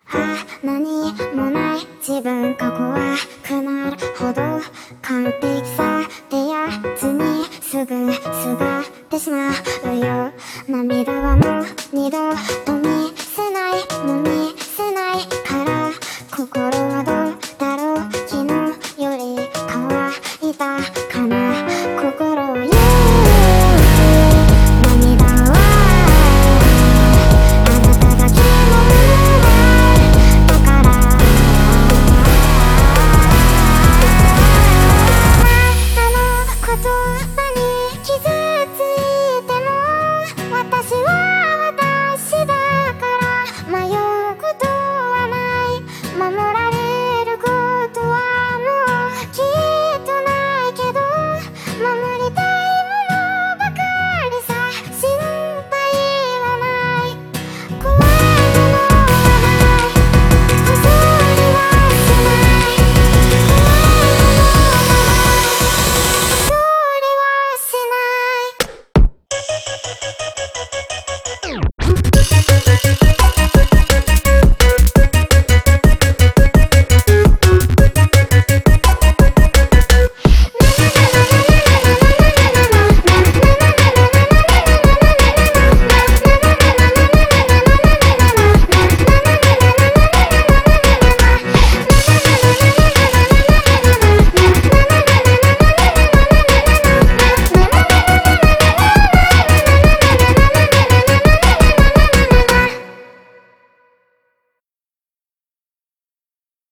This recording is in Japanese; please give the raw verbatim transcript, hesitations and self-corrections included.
ああ何もない自分が怖くなるほど完璧さってやつにすぐすがってしまうよ。涙はもう二度と見せないもう見せないから心はどうだろう昨日より乾いた